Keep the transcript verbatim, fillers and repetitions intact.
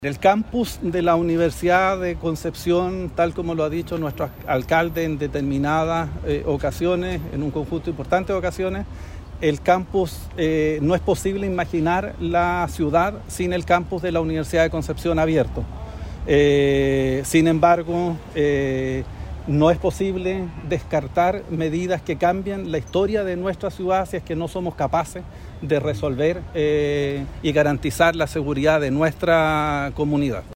El campus de la Universidad de Concepción, tal como lo ha dicho nuestro alcalde en determinadas eh, ocasiones, en un conjunto importante de ocasiones, el campus, eh, no es posible imaginar la ciudad sin el campus de la Universidad de Concepción abierto. Eh, sin embargo, eh, no es posible descartar medidas que cambien la historia de nuestra ciudad si es que no somos capaces de resolver eh, y garantizar la seguridad de nuestra comunidad.